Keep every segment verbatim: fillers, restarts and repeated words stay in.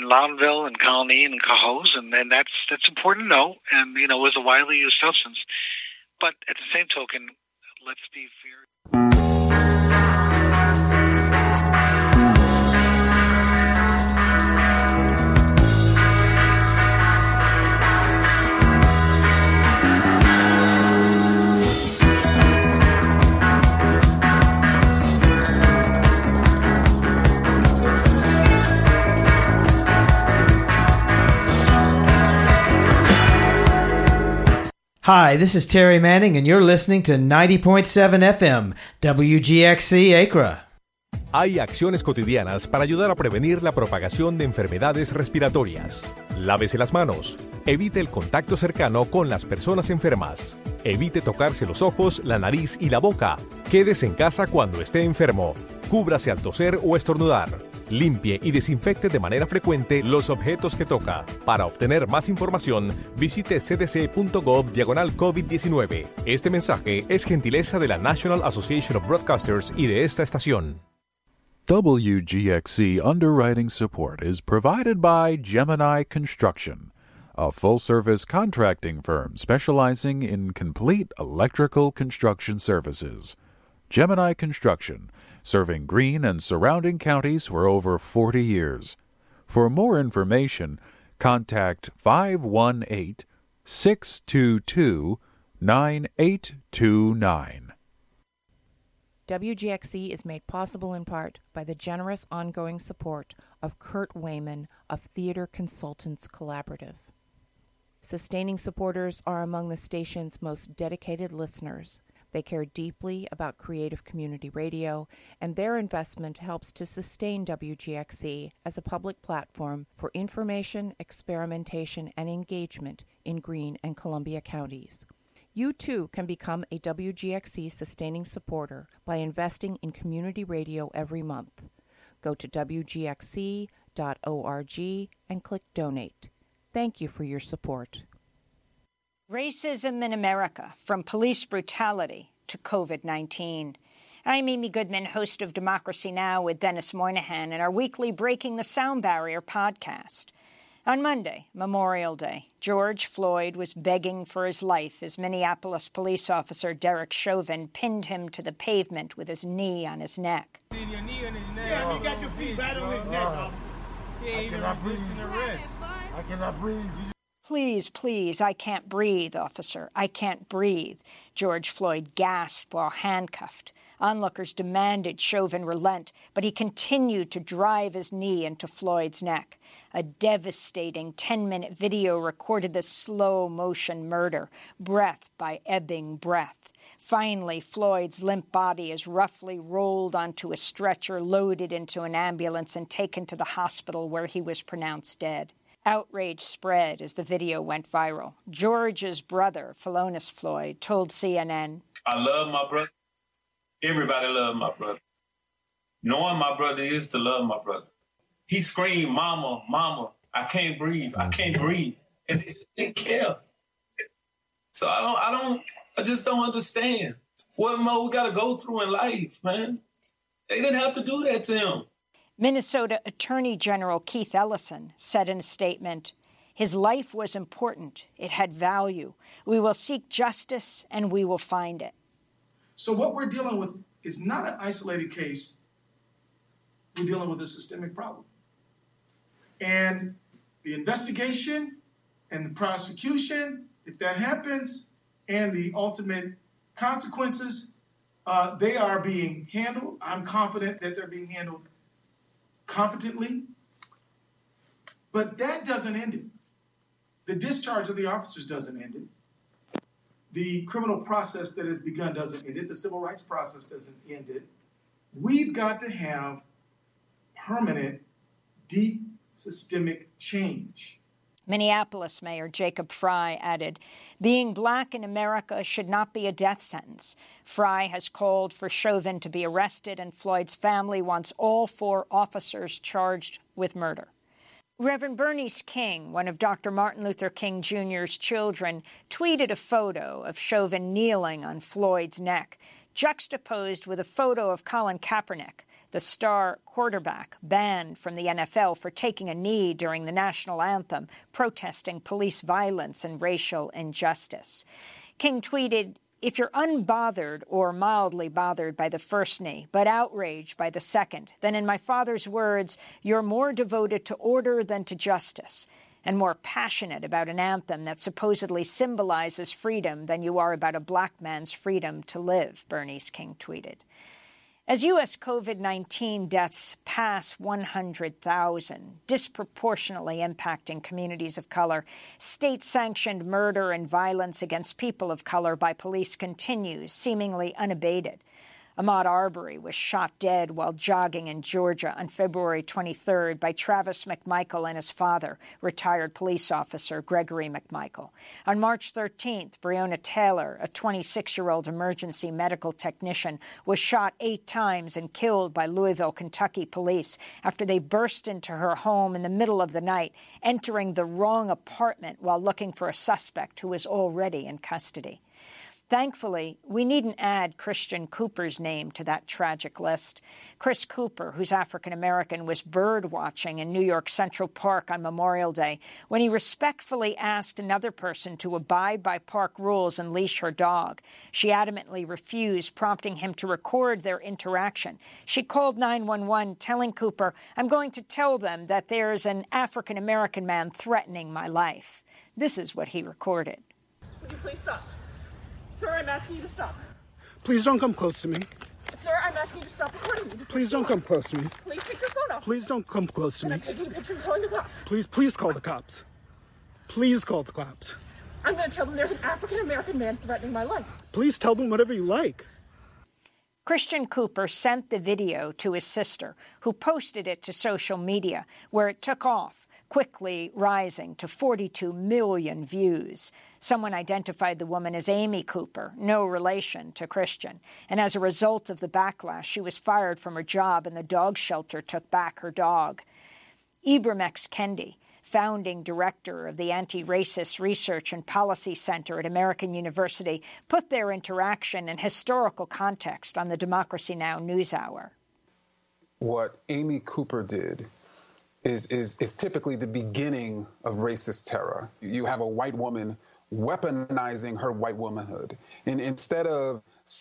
in Loudonville and Colony and Cohoes, and, and that's that's important to know. And, you know, it was a widely used substance. But at the same token, let's be fair. Hi, this is Terry Manning, and you're listening to ninety point seven F M, W G X C Acra. Hay acciones cotidianas para ayudar a prevenir la propagación de enfermedades respiratorias. Lávese las manos. Evite el contacto cercano con las personas enfermas. Evite tocarse los ojos, la nariz y la boca. Quédese en casa cuando esté enfermo. Cúbrase al toser o estornudar. Limpie y desinfecte de manera frecuente los objetos que toca. Para obtener más información, visite c d c punto gov diagonal COVID diecinueve. Este mensaje es gentileza de la National Association of Broadcasters y de esta estación. W G X C underwriting support is provided by Gemini Construction, a full-service contracting firm specializing in complete electrical construction services. Gemini Construction, serving Greene and surrounding counties for over forty years. For more information, contact five one eight, six two two, nine eight two nine. W G X C is made possible in part by the generous ongoing support of Kurt Wayman of Theater Consultants Collaborative. Sustaining supporters are among the station's most dedicated listeners. They care deeply about creative community radio, and their investment helps to sustain W G X C as a public platform for information, experimentation, and engagement in Greene and Columbia counties. You too can become a W G X C sustaining supporter by investing in community radio every month. Go to w g x c dot org and click Donate. Thank you for your support. Racism in America, from police brutality to COVID nineteen. I'm Amy Goodman, host of Democracy Now! With Dennis Moynihan and our weekly Breaking the Sound Barrier podcast. On Monday, Memorial Day, George Floyd was begging for his life as Minneapolis police officer Derek Chauvin pinned him to the pavement with his knee on his neck. Your knee on his neck. Yeah, you got your feet right on his neck. Uh, I cannot breathe. I cannot breathe. Please, please, I can't breathe, officer. I can't breathe. George Floyd gasped while handcuffed. Onlookers demanded Chauvin relent, but he continued to drive his knee into Floyd's neck. A devastating ten-minute video recorded the slow-motion murder, breath by ebbing breath. Finally, Floyd's limp body is roughly rolled onto a stretcher, loaded into an ambulance, and taken to the hospital where he was pronounced dead. Outrage spread as the video went viral. George's brother, Philonise Floyd, told C N N, I love my brother. Everybody loves my brother. Knowing my brother is to love my brother. He screamed, mama, mama, I can't breathe, I can't breathe. And they didn't care. So I don't, I don't, I just don't understand what more we got to go through in life, man. They didn't have to do that to him. Minnesota Attorney General Keith Ellison said in a statement, his life was important. It had value. We will seek justice and we will find it. So what we're dealing with is not an isolated case. We're dealing with a systemic problem. And the investigation and the prosecution, if that happens, and the ultimate consequences, uh, they are being handled. I'm confident that they're being handled competently. But that doesn't end it. The discharge of the officers doesn't end it. The criminal process that has begun doesn't end it. The civil rights process doesn't end it. We've got to have permanent, deep, systemic change. Minneapolis Mayor Jacob Frey added, being black in America should not be a death sentence. Frey has called for Chauvin to be arrested, and Floyd's family wants all four officers charged with murder. Reverend Bernice King, one of Doctor Martin Luther King Junior's children, tweeted a photo of Chauvin kneeling on Floyd's neck, juxtaposed with a photo of Colin Kaepernick, the star quarterback banned from the N F L for taking a knee during the national anthem, protesting police violence and racial injustice. King tweeted, "If you're unbothered or mildly bothered by the first knee, but outraged by the second, then in my father's words, you're more devoted to order than to justice, and more passionate about an anthem that supposedly symbolizes freedom than you are about a black man's freedom to live," Bernice King tweeted. As U S COVID nineteen deaths pass one hundred thousand, disproportionately impacting communities of color, state-sanctioned murder and violence against people of color by police continues, seemingly unabated. Ahmaud Arbery was shot dead while jogging in Georgia on February twenty-third by Travis McMichael and his father, retired police officer Gregory McMichael. On March thirteenth, Breonna Taylor, a twenty-six-year-old emergency medical technician, was shot eight times and killed by Louisville, Kentucky police after they burst into her home in the middle of the night, entering the wrong apartment while looking for a suspect who was already in custody. Thankfully, we needn't add Christian Cooper's name to that tragic list. Chris Cooper, who's African-American, was bird-watching in New York Central Park on Memorial Day when he respectfully asked another person to abide by park rules and leash her dog. She adamantly refused, prompting him to record their interaction. She called nine one one, telling Cooper, "I'm going to tell them that there's an African-American man threatening my life." This is what he recorded. Would you please stop? Sir, I'm asking you to stop. Please don't come close to me. Sir, I'm asking you to stop recording me. Please don't come close to me. Please take your phone off. Please don't come close to and me. I'm taking a picture and calling the cops. Please, please call the cops. Please call the cops. I'm going to tell them there's an African-American man threatening my life. Please tell them whatever you like. Christian Cooper sent the video to his sister, who posted it to social media, where it took off, quickly rising to forty-two million views. Someone identified the woman as Amy Cooper, no relation to Christian. And as a result of the backlash, she was fired from her job and the dog shelter took back her dog. Ibram X. Kendi, founding director of the Anti-Racist Research and Policy Center at American University, put their interaction in historical context on the Democracy Now! NewsHour. What Amy Cooper did is, is, is typically the beginning of racist terror. You have a white woman weaponizing her white womanhood. And instead of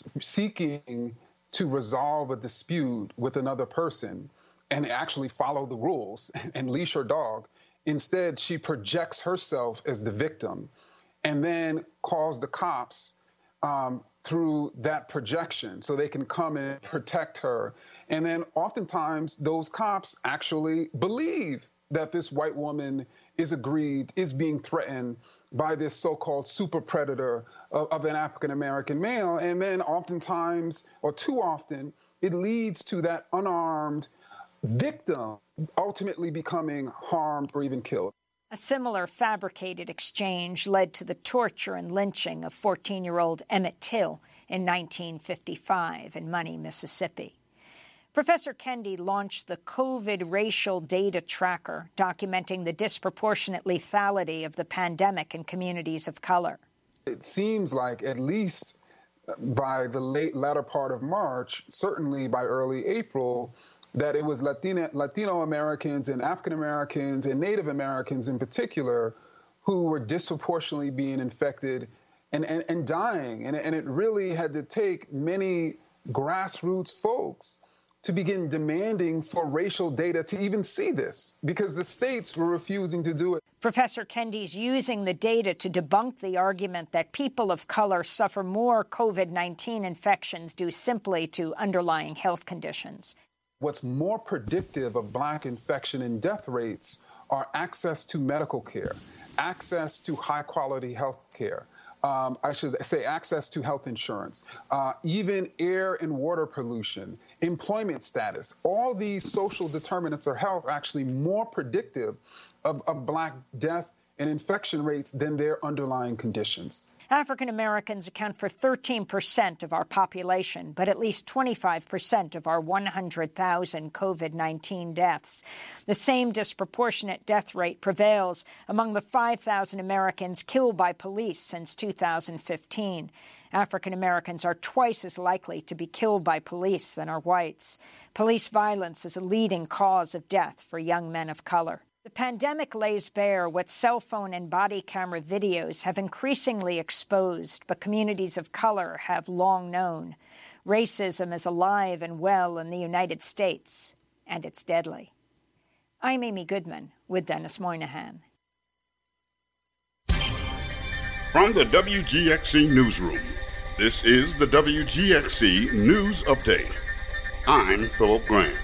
seeking to resolve a dispute with another person and actually follow the rules and leash her dog, instead she projects herself as the victim and then calls the cops um, through that projection so they can come and protect her. And then oftentimes those cops actually believe that this white woman is aggrieved, is being threatened by this so-called super predator of, of an African-American male. And then oftentimes, or too often, it leads to that unarmed victim ultimately becoming harmed or even killed. A similar fabricated exchange led to the torture and lynching of fourteen-year-old Emmett Till in nineteen fifty-five in Money, Mississippi. Professor Kendi launched the COVID Racial Data Tracker, documenting the disproportionate lethality of the pandemic in communities of color. It seems like at least by the late latter part of March, certainly by early April, that it was Latina, Latino Americans and African Americans and Native Americans in particular who were disproportionately being infected and, and, and dying. And, and it really had to take many grassroots folks to begin demanding for racial data to even see this, because the states were refusing to do it. Professor Kendi's using the data to debunk the argument that people of color suffer more COVID nineteen infections due simply to underlying health conditions. What's more predictive of Black infection and death rates are access to medical care, access to high-quality health care, Um, I should say access to health insurance, uh, even air and water pollution, employment status. All these social determinants of health are actually more predictive of, of Black death and infection rates than their underlying conditions. African Americans account for thirteen percent of our population, but at least twenty-five percent of our one hundred thousand COVID nineteen deaths. The same disproportionate death rate prevails among the five thousand Americans killed by police since two thousand fifteen. African Americans are twice as likely to be killed by police than are whites. Police violence is a leading cause of death for young men of color. The pandemic lays bare what cell phone and body camera videos have increasingly exposed, but communities of color have long known. Racism is alive and well in the United States, and it's deadly. I'm Amy Goodman with Dennis Moynihan. From the W G X C Newsroom, this is the W G X C News Update. I'm Philip Grant.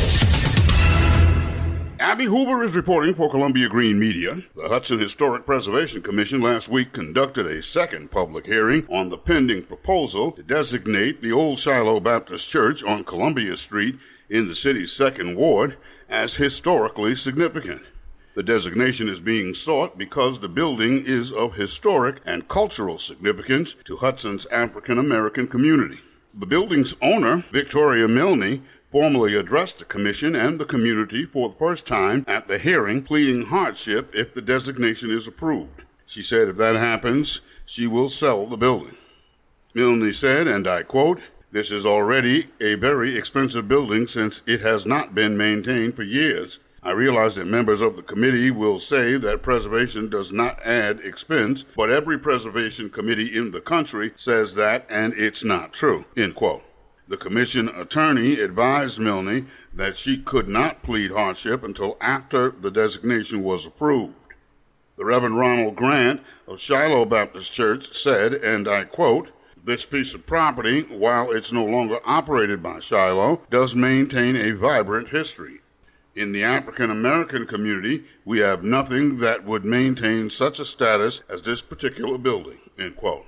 Abby Hoover is reporting for Columbia Green Media. The Hudson Historic Preservation Commission last week conducted a second public hearing on the pending proposal to designate the old Shiloh Baptist Church on Columbia Street in the city's second ward as historically significant. The designation is being sought because the building is of historic and cultural significance to Hudson's African American community. The building's owner, Victoria Milne, formally addressed the commission and the community for the first time at the hearing, pleading hardship if the designation is approved. She said if that happens, she will sell the building. Milne said, and I quote, "This is already a very expensive building since it has not been maintained for years. I realize that members of the committee will say that preservation does not add expense, but every preservation committee in the country says that, and it's not true," end quote. The commission attorney advised Milne that she could not plead hardship until after the designation was approved. The Reverend Ronald Grant of Shiloh Baptist Church said, and I quote, "This piece of property, while it's no longer operated by Shiloh, does maintain a vibrant history. In the African American community, we have nothing that would maintain such a status as this particular building," end quote.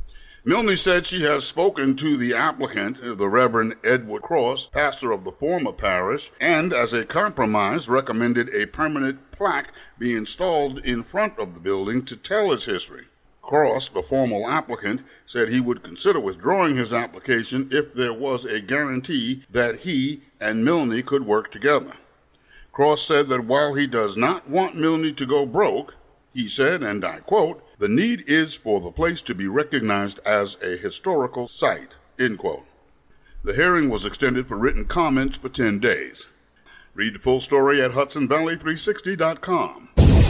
Milne said she has spoken to the applicant, the Reverend Edward Cross, pastor of the former parish, and as a compromise recommended a permanent plaque be installed in front of the building to tell its history. Cross, the formal applicant, said he would consider withdrawing his application if there was a guarantee that he and Milne could work together. Cross said that while he does not want Milne to go broke, he said, and I quote, "The need is for the place to be recognized as a historical site," end quote. The hearing was extended for written comments for ten days. Read the full story at Hudson Valley three sixty dot com.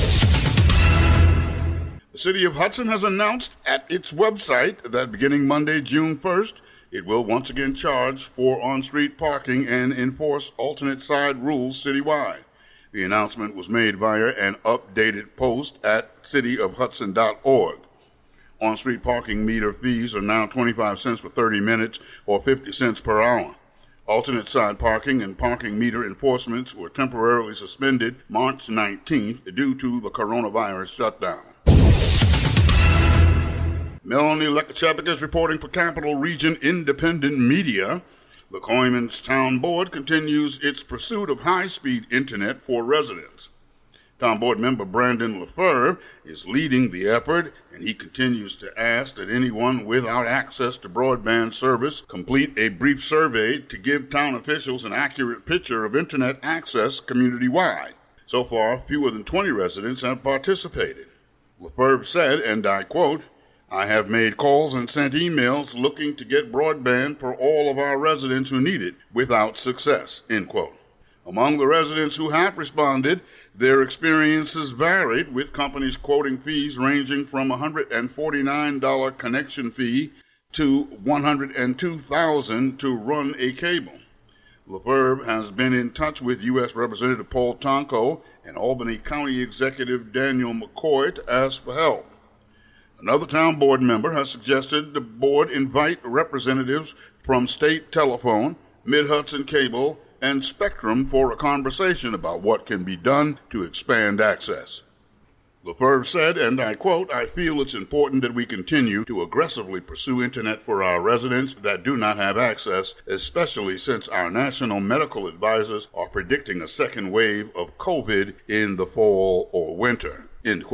The City of Hudson has announced at its website that beginning Monday, June first, it will once again charge for on-street parking and enforce alternate side rules citywide. The announcement was made via an updated post at city of hudson dot org. On-street parking meter fees are now twenty-five cents for thirty minutes or fifty cents per hour. Alternate side parking and parking meter enforcements were temporarily suspended March nineteenth due to the coronavirus shutdown. Melanie Lekachevik is reporting for Capital Region Independent Media. The Coymans Town Board continues its pursuit of high-speed internet for residents. Town Board member Brandon Lefebvre is leading the effort, and he continues to ask that anyone without access to broadband service complete a brief survey to give town officials an accurate picture of internet access community-wide. So far, fewer than twenty residents have participated. Lefebvre said, and I quote, "I have made calls and sent emails looking to get broadband for all of our residents who need it without success," end quote. Among the residents who have responded, their experiences varied, with companies quoting fees ranging from a one hundred forty-nine dollars connection fee to one hundred two thousand dollars to run a cable. Lefebvre has been in touch with U S Representative Paul Tonko and Albany County Executive Daniel McCoy to ask for help. Another town board member has suggested the board invite representatives from State Telephone, Mid-Hudson Cable, and Spectrum for a conversation about what can be done to expand access. Lefebvre said, and I quote, "I feel it's important that we continue to aggressively pursue internet for our residents that do not have access, especially since our national medical advisors are predicting a second wave of COVID in the fall or winter," end quote.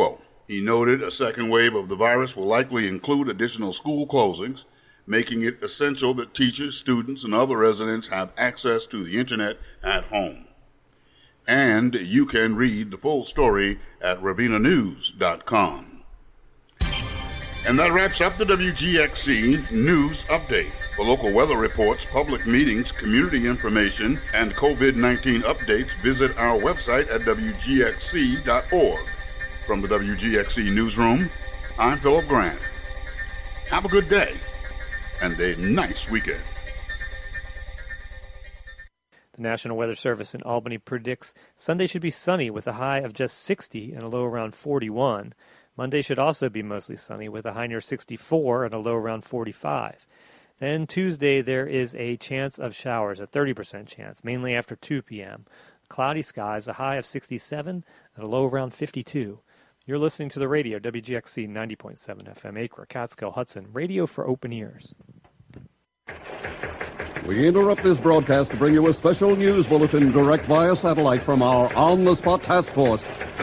He noted a second wave of the virus will likely include additional school closings, making it essential that teachers, students, and other residents have access to the internet at home. And you can read the full story at Ravina News dot com. And that wraps up the W G X C News Update. For local weather reports, public meetings, community information, and COVID nineteen updates, visit our website at W G X C dot org. From the W G X C Newsroom, I'm Philip Grant. Have a good day and a nice weekend. The National Weather Service in Albany predicts Sunday should be sunny with a high of just sixty and a low around forty-one. Monday should also be mostly sunny with a high near sixty-four and a low around forty-five. Then Tuesday there is a chance of showers, a thirty percent chance, mainly after two p.m. Cloudy skies, a high of sixty-seven and a low around fifty-two. You're listening to the radio, W G X C ninety point seven F M, Acre, Catskill, Hudson, radio for open ears. We interrupt this broadcast to bring you a special news bulletin direct via satellite from our on-the-spot task force.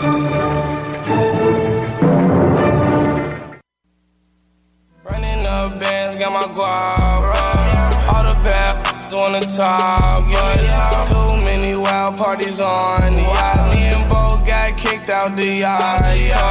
Running up bands, got my guap. All the bad on the top, yeah. Too many wild parties on the yacht. Me and Bo got kicked out the yacht.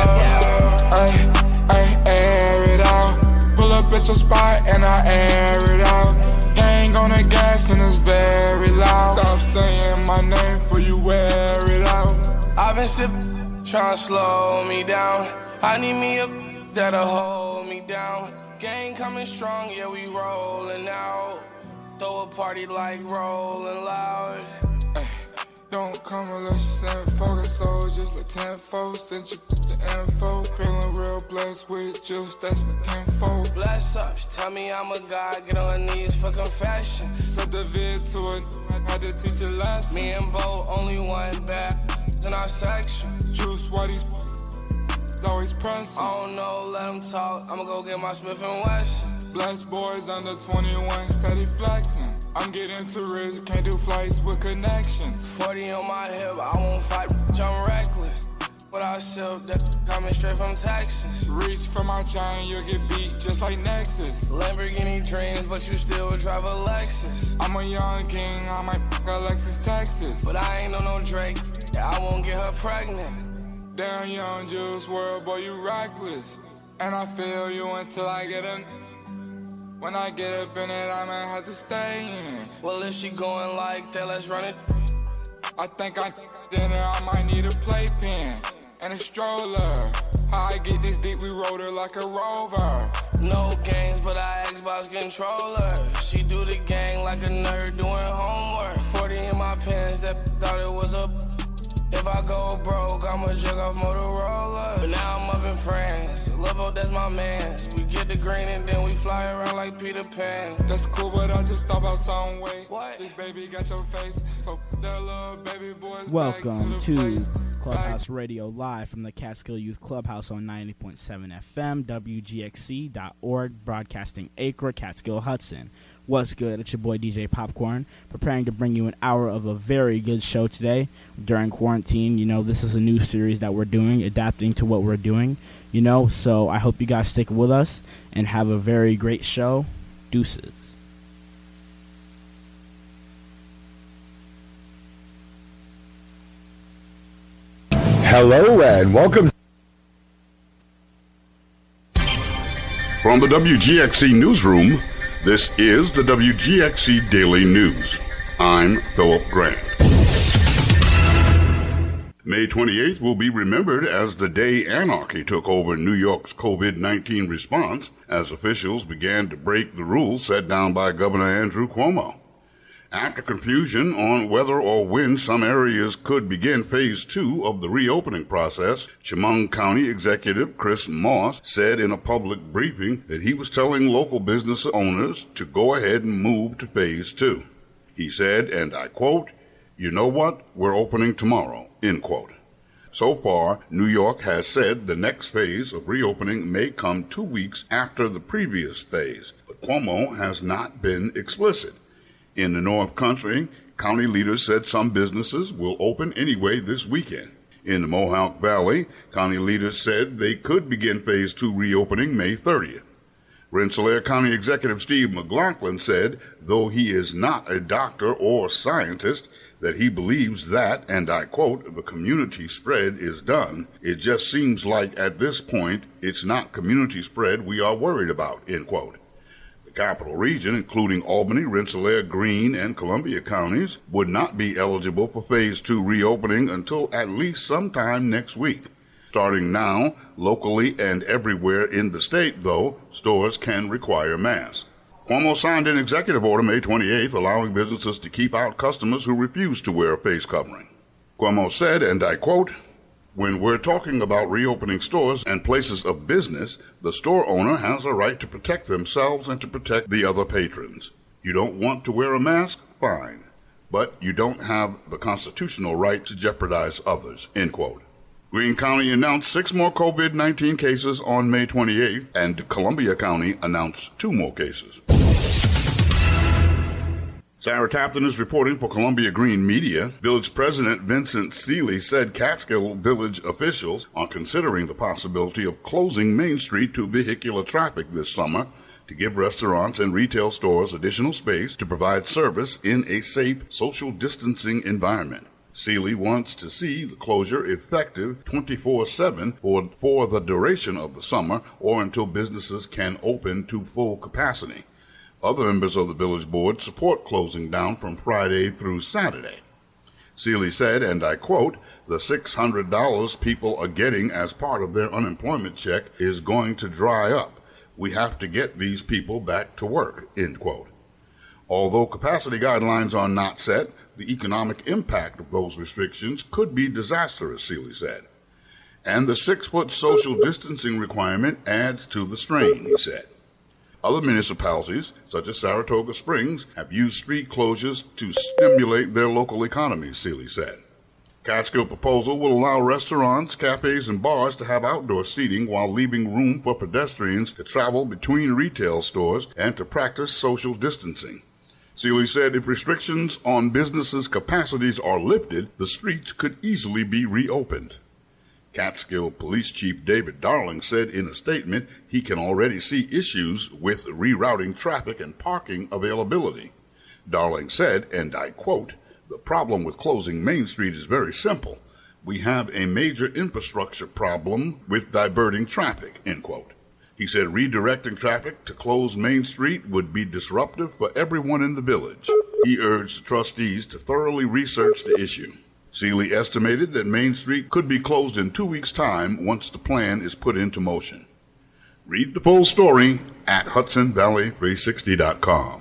I, I air it out. Pull up at your spot and I air it out. Hang on the gas and it's very loud. Stop saying my name before you wear it out. I've been sipping, trying to slow me down. I need me a that'll hold me down. Gang coming strong, yeah, we rolling out. Throw a party like Rolling Loud. Ay, don't come unless you send focus soldiers like tenfold. Send you the info. Feeling real blessed with juice, that's my kinfolk. Bless up, she tell me I'm a god, get on her knees for confession. Set the vid to it, had to teach a lesson. Me and Bo, only one bad in our section. Juice, what he's always pressing. I don't know, let him talk, I'ma go get my Smith and Wesson. Blessed boys under twenty-one, steady flexing. I'm getting too rich, can't do flights with connections. forty on my hip, I won't fight, I'm reckless. Without silk, that coming straight from Texas. Reach for my chain, you'll get beat just like Nexus. Lamborghini dreams, but you still drive a Lexus. I'm a young king, I might f*** a Lexus, Texas. But I ain't on no Drake, yeah, I won't get her pregnant. Damn young Juice world, boy, you reckless. And I feel you until I get a... When I get up in it, I might have to stay in. Well, if she going like that, let's run it. I think I dinner, I might need a playpen and a stroller. How I get this deep, we rode her like a rover. No games, but I Xbox controller. She do the gang like a nerd doing homework. forty in my pants, that thought it was a... If I go broke, I'ma jug off Motorola. But now I'm up in France. Lovo, that's my mans. We get the green and then we fly around like Peter Pan. That's cool, but I just thought about some way. What? This baby got your face, so that little baby boy's Welcome back to, to, the to Clubhouse Radio live from the Catskill Youth Clubhouse on ninety point seven F M, W G X C dot org, broadcasting Acre, Catskill, Hudson. What's good? It's your boy D J Popcorn, preparing to bring you an hour of a very good show today. During quarantine, you know, this is a new series that we're doing, adapting to what we're doing, you know, so I hope you guys stick with us and have a very great show. Deuces. Hello and welcome. From the W G X C Newsroom, this is the W G X C Daily News. I'm Philip Grant. May twenty-eighth will be remembered as the day anarchy took over New York's COVID nineteen response as officials began to break the rules set down by Governor Andrew Cuomo. After confusion on whether or when some areas could begin phase two of the reopening process, Chemung County Executive Chris Moss said in a public briefing that he was telling local business owners to go ahead and move to phase two. He said, and I quote, "You know what? We're opening tomorrow," end quote. So far, New York has said the next phase of reopening may come two weeks after the previous phase, but Cuomo has not been explicit. In the North Country, county leaders said some businesses will open anyway this weekend. In the Mohawk Valley, county leaders said they could begin phase two reopening May thirtieth. Rensselaer County Executive Steve McLaughlin said, though he is not a doctor or scientist, that he believes that, and I quote, the community spread is done. It just seems like at this point, it's not community spread we are worried about, end quote. The Capital Region, including Albany, Rensselaer, Greene, and Columbia counties, would not be eligible for phase two reopening until at least sometime next week. Starting now, locally and everywhere in the state, though, stores can require masks. Cuomo signed an executive order May twenty-eighth allowing businesses to keep out customers who refuse to wear a face covering. Cuomo said, and I quote, when we're talking about reopening stores and places of business, the store owner has a right to protect themselves and to protect the other patrons. You don't want to wear a mask? Fine. But you don't have the constitutional right to jeopardize others, end quote. Greene County announced six more COVID nineteen cases on May twenty-eighth, and Columbia County announced two more cases. Sarah Tapton is reporting for Columbia Green Media. Village President Vincent Seeley said Catskill Village officials are considering the possibility of closing Main Street to vehicular traffic this summer to give restaurants and retail stores additional space to provide service in a safe, social distancing environment. Seeley wants to see the closure effective twenty-four seven for, for the duration of the summer or until businesses can open to full capacity. Other members of the village board support closing down from Friday through Saturday. Seeley said, and I quote, the six hundred dollars people are getting as part of their unemployment check is going to dry up. We have to get these people back to work, end quote. Although capacity guidelines are not set, the economic impact of those restrictions could be disastrous, Seeley said. And the six-foot social distancing requirement adds to the strain, he said. Other municipalities, such as Saratoga Springs, have used street closures to stimulate their local economies, Seeley said. Catskill proposal will allow restaurants, cafes, and bars to have outdoor seating while leaving room for pedestrians to travel between retail stores and to practice social distancing. Seeley said if restrictions on businesses' capacities are lifted, the streets could easily be reopened. Catskill Police Chief David Darling said in a statement he can already see issues with rerouting traffic and parking availability. Darling said, and I quote, the problem with closing Main Street is very simple. We have a major infrastructure problem with diverting traffic, end quote. He said redirecting traffic to close Main Street would be disruptive for everyone in the village. He urged trustees to thoroughly research the issue. Seeley estimated that Main Street could be closed in two weeks' time once the plan is put into motion. Read the full story at Hudson Valley three sixty dot com.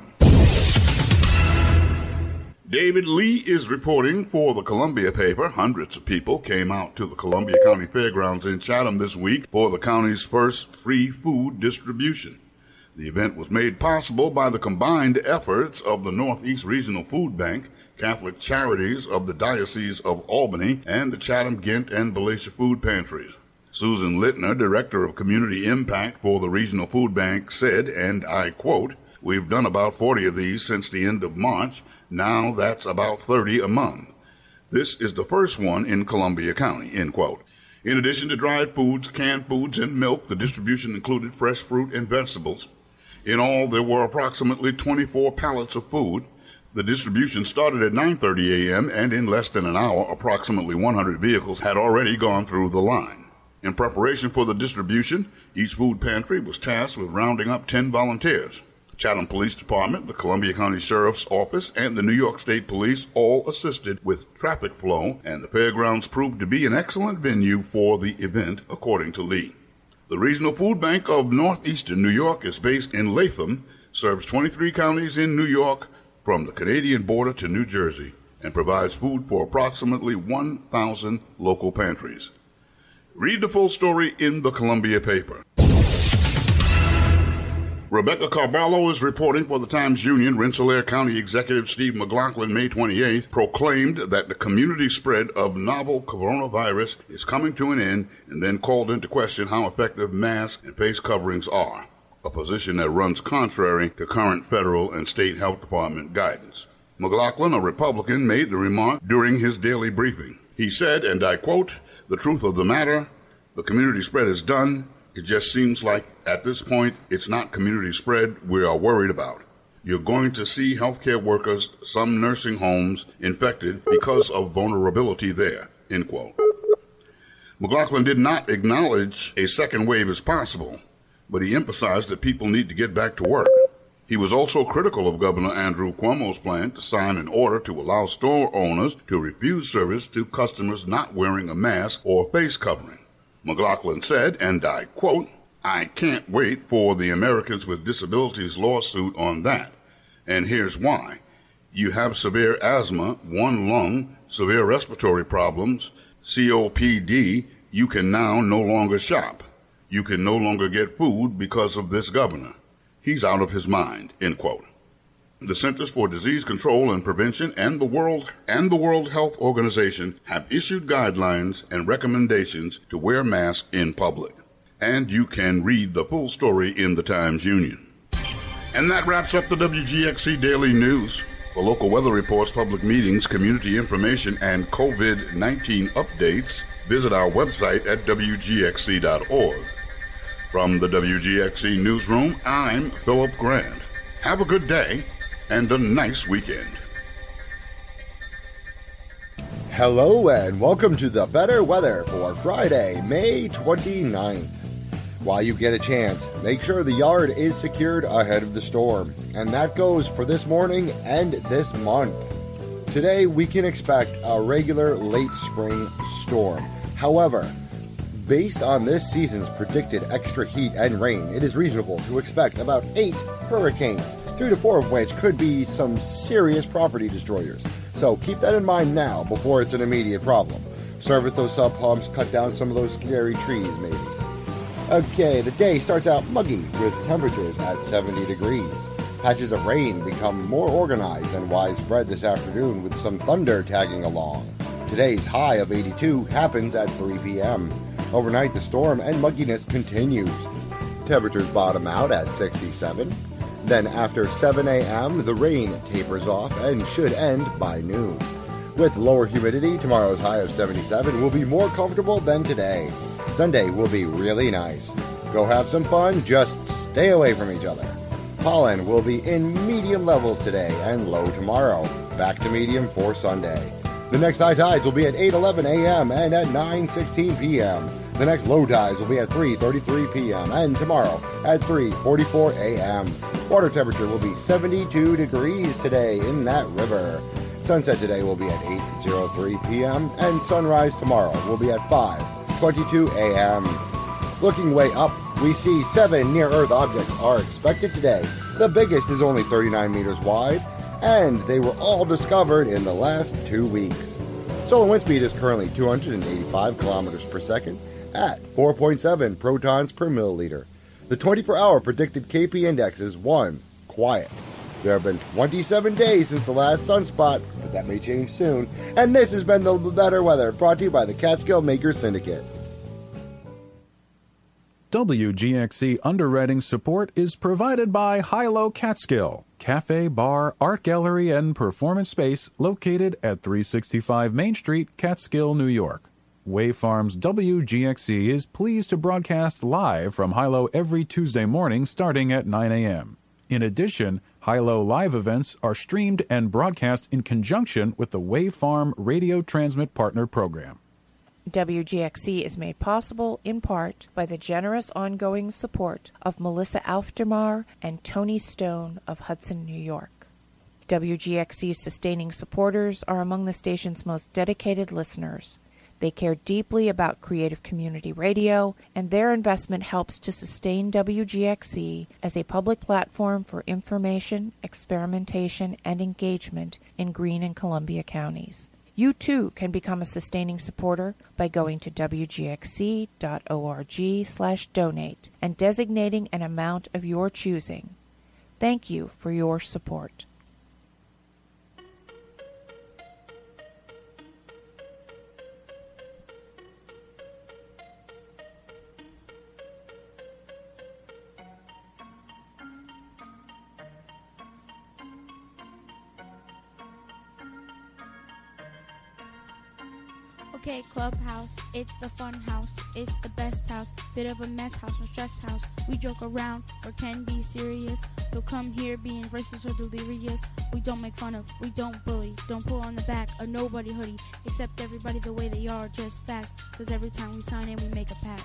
David Lee is reporting for the Columbia paper. Hundreds of people came out to the Columbia County Fairgrounds in Chatham this week for the county's first free food distribution. The event was made possible by the combined efforts of the Northeast Regional Food Bank, Catholic Charities of the Diocese of Albany, and the Chatham, Ghent, and Valatia food pantries. Susan Littner, Director of Community Impact for the Regional Food Bank, said, and I quote, we've done about forty of these since the end of March. Now that's about thirty a month. This is the first one in Columbia County, end quote. In addition to dried foods, canned foods, and milk, the distribution included fresh fruit and vegetables. In all, there were approximately twenty-four pallets of food. The distribution started at nine thirty a.m., and in less than an hour, approximately one hundred vehicles had already gone through the line. In preparation for the distribution, each food pantry was tasked with rounding up ten volunteers. Chatham Police Department, the Columbia County Sheriff's Office, and the New York State Police all assisted with traffic flow, and the fairgrounds proved to be an excellent venue for the event, according to Lee. The Regional Food Bank of Northeastern New York is based in Latham, serves twenty-three counties in New York from the Canadian border to New Jersey, and provides food for approximately one thousand local pantries. Read the full story in the Columbia paper. Rebecca Carballo is reporting for the Times-Union. Rensselaer County Executive Steve McLaughlin, May twenty-eighth, proclaimed that the community spread of novel coronavirus is coming to an end and then called into question how effective masks and face coverings are, a position that runs contrary to current federal and state health department guidance. McLaughlin, a Republican, made the remark during his daily briefing. He said, and I quote, The truth of the matter, the community spread is done. It just seems like at this point, it's not community spread we are worried about. You're going to see healthcare workers, some nursing homes, infected because of vulnerability there, end quote. McLaughlin did not acknowledge a second wave is possible, but he emphasized that people need to get back to work. He was also critical of Governor Andrew Cuomo's plan to sign an order to allow store owners to refuse service to customers not wearing a mask or face covering. McLaughlin said, and I quote, "I can't wait for the Americans with Disabilities lawsuit on that. And here's why. You have severe asthma, one lung, severe respiratory problems, C O P D, you can now no longer shop. You can no longer get food because of this governor. He's out of his mind," end quote. The Centers for Disease Control and Prevention and the World and the World Health Organization have issued guidelines and recommendations to wear masks in public. And you can read the full story in the Times-Union. And that wraps up the W G X C Daily News. For local weather reports, public meetings, community information, and COVID nineteen updates, visit our website at W G X C dot org. From the W G X C Newsroom, I'm Philip Grant. Have a good day and a nice weekend. Hello and welcome to the better weather for Friday, May twenty-ninth. While you get a chance, make sure the yard is secured ahead of the storm, and that goes for this morning and this month. Today we can expect a regular late spring storm. However, based on this season's predicted extra heat and rain, it is reasonable to expect about eight hurricanes, three to four of which could be some serious property destroyers. So keep that in mind now before it's an immediate problem. Service those sub pumps, cut down some of those scary trees maybe. Okay, the day starts out muggy with temperatures at seventy degrees. Patches of rain become more organized and widespread this afternoon with some thunder tagging along. Today's high of eighty-two happens at three p.m. Overnight, the storm and mugginess continues. Temperatures bottom out at sixty-seven. Then after seven a.m., the rain tapers off and should end by noon. With lower humidity, tomorrow's high of seventy-seven will be more comfortable than today. Sunday will be really nice. Go have some fun, just stay away from each other. Pollen will be in medium levels today and low tomorrow. Back to medium for Sunday. The next high tides will be at eight eleven a.m. and at nine sixteen p.m. The next low tides will be at three thirty-three p.m. and tomorrow at three forty-four a.m. Water temperature will be seventy-two degrees today in that river. Sunset today will be at eight oh three p.m. and sunrise tomorrow will be at five twenty-two a.m. Looking way up, we see seven near-Earth objects are expected today. The biggest is only thirty-nine meters wide, and they were all discovered in the last two weeks. Solar wind speed is currently two hundred eighty-five kilometers per second at four point seven protons per milliliter. The twenty-four hour predicted K P index is one, quiet. There have been twenty-seven days since the last sunspot, but that may change soon. And this has been the Better Weather, brought to you by the Catskill Makers Syndicate. W G X C underwriting support is provided by Hilo Catskill, cafe, bar, art gallery, and performance space located at three sixty-five Main Street, Catskill, New York. Way Farms W G X C is pleased to broadcast live from Hilo every Tuesday morning starting at nine a.m. In addition, Hilo live events are streamed and broadcast in conjunction with the Way Farm Radio Transmit Partner Program. W G X C is made possible in part by the generous ongoing support of Melissa Aufdermar and Tony Stone of Hudson, New York. W G X C's sustaining supporters are among the station's most dedicated listeners. They care deeply about creative community radio, and their investment helps to sustain W G X C as a public platform for information, experimentation, and engagement in Greene and Columbia counties. You too can become a sustaining supporter by going to W G X C dot org slash donate and designating an amount of your choosing. Thank you for your support. Okay, Clubhouse, it's the fun house, it's the best house, bit of a mess house, no stress house. We joke around or can be serious. You'll come here being racist or delirious. We don't make fun of, we don't bully, don't pull on the back of nobody hoodie. Accept everybody the way they are, just fact. Cause every time we sign in, we make a pact.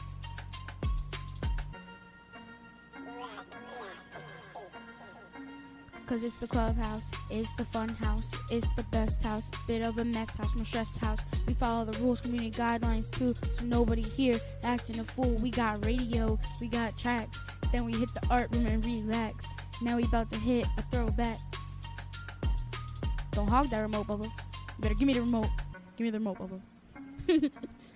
Cause it's the clubhouse, it's the fun house, it's the best house, bit of a mess house, no stress house. We follow the rules, community guidelines too, so nobody here acting a fool. We got radio, we got tracks, then we hit the art room and relax. Now we about to hit a throwback. Don't hog that remote, Bubba. You better give me the remote. Give me the remote, Bubba.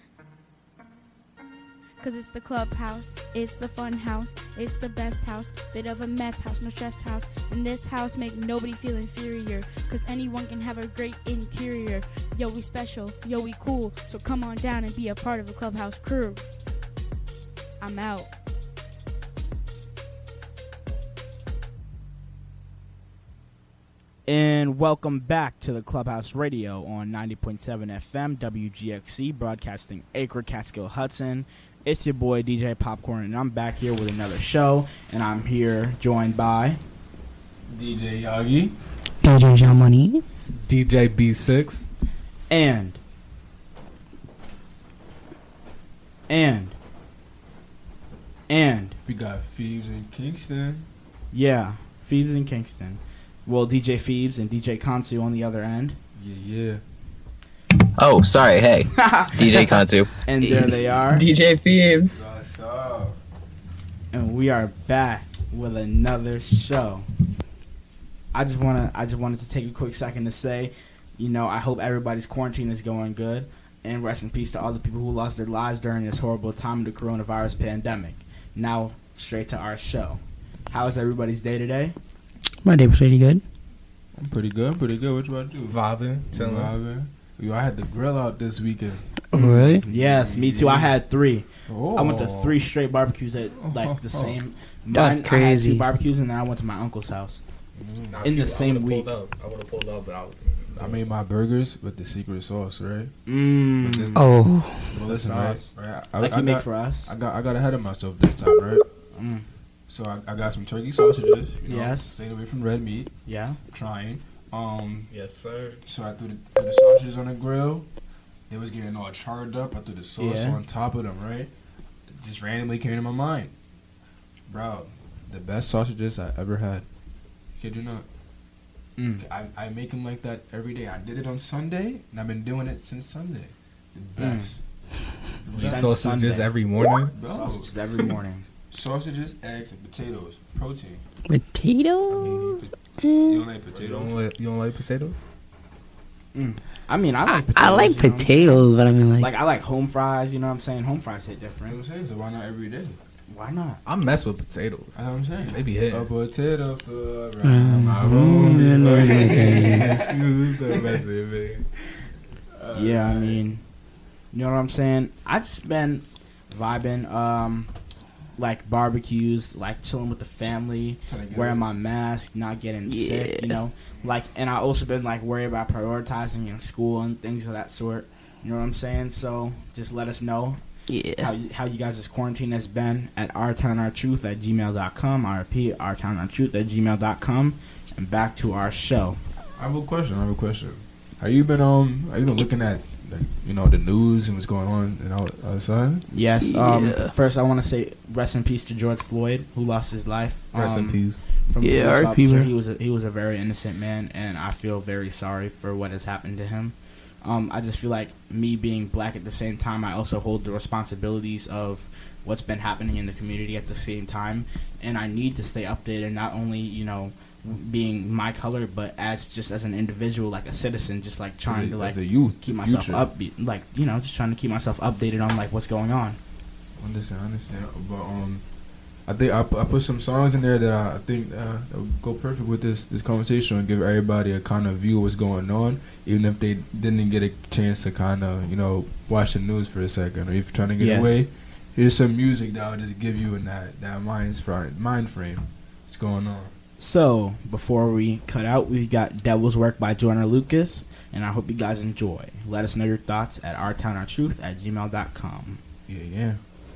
Cause it's the clubhouse, it's the fun house, it's the best house, bit of a mess house, no stress house. In this house, make nobody feel inferior, cause anyone can have a great interior. Yo, we special, yo, we cool, so come on down and be a part of the clubhouse crew. I'm out. And welcome back to the Clubhouse Radio on ninety point seven F M, W G X C, broadcasting Acre, Catskill, Hudson. It's your boy, D J Popcorn, and I'm back here with another show, and I'm here joined by D J Yagi, D J Jean Money, D J B six, and and and we got Phoebes in Kingston. Yeah, Phoebes in Kingston. Well, D J Phoebes and D J Kansu on the other end. Yeah, yeah. Oh, sorry. Hey, it's D J Kansu. And there they are. D J Phoebes. What's up? And we are back with another show. I just wanna, I just wanted to take a quick second to say, you know, I hope everybody's quarantine is going good, and rest in peace to all the people who lost their lives during this horrible time of the coronavirus pandemic. Now, straight to our show. How is everybody's day today? My day was pretty good. I'm pretty good. Pretty good. What you about to do? Vibing, chilling. Vibing. Yo, I had the grill out this weekend. Oh, really? Yes, me too. I had three. Oh. I went to three straight barbecues at like the same. That's mine, crazy. I had two barbecues, and then I went to my uncle's house Mm. in the same week. I would have pulled up, but I, was, I made my burgers with the secret sauce, right? Mm. Then, Oh. Well, listen, sauce. right? right I, Like I you got, make for us. I got I got ahead of myself this time, right? Mm. So I, I got some turkey sausages. You know, Yes. Staying away from red meat. Yeah. Trying. Um. Yes, sir. So I threw the, threw the sausages on the grill. They was getting all charred up. I threw the sauce Yeah. on top of them, right? It just randomly came to my mind. Bro, the best sausages I ever had. Kid you not. Mm. I, I make them like that every day. I did it on Sunday, and I've been doing it since Sunday. The best. Mm. The best. Sausages every morning? Bro. Sausages every morning. Sausages, eggs, and potatoes. Protein. Potatoes? You don't like potatoes? You don't like, you don't like potatoes? Mm. I mean, I like I, potatoes. I like you know? potatoes, but I mean, like, Like I like home fries. You know what I'm saying? Home fries hit different. You know what I'm saying? So why not every day? Why not? I mess with potatoes. That's what I'm saying. They be hitting. A potato for Mm. my Mm. room. Excuse the message. Yeah, I mean, you know what I'm saying? I just been vibing, um, like barbecues, like chilling with the family, wearing my mask, not getting sick, you know? Like, and I also been like worried about prioritizing in school and things of that sort. You know what I'm saying? So just let us know. Yeah. How you, how you guys' quarantine has been at our town our truth at gmail dot com. I repeat, our town our truth at gmail dot com. And back to our show. I have a question. I have a question. Have you been um? Have you been looking at, like, you know, the news and what's going on and all outside? Yes. Um. Yeah. First, I want to say rest in peace to George Floyd, who lost his life. Rest in um, peace. From Yeah, a police R I P, officer. man. He was a, he was a very innocent man, and I feel very sorry for what has happened to him. Um, I just feel like me being black at the same time, I also hold the responsibilities of what's been happening in the community at the same time, and I need to stay updated. Not only, you know, being my color, but as just as an individual, like a citizen, just like trying As a- to like as a youth, keep the myself future. upbeat, like, you know, just trying to keep myself updated on like what's going on. Understand, understand. But um, I think I, pu- I put some songs in there that I think uh, that would go perfect with this this conversation and give everybody a kind of view of what's going on, even if they didn't get a chance to kind of, you know, watch the news for a second, or if you're trying to get Yes. away. Here's some music that will just give you in that that mind frame, mind frame. What's going on? So, before we cut out, we got Devil's Work by Joyner Lucas, and I hope you guys enjoy. Let us know your thoughts at our town our truth at gmail dot com. Yeah, yeah.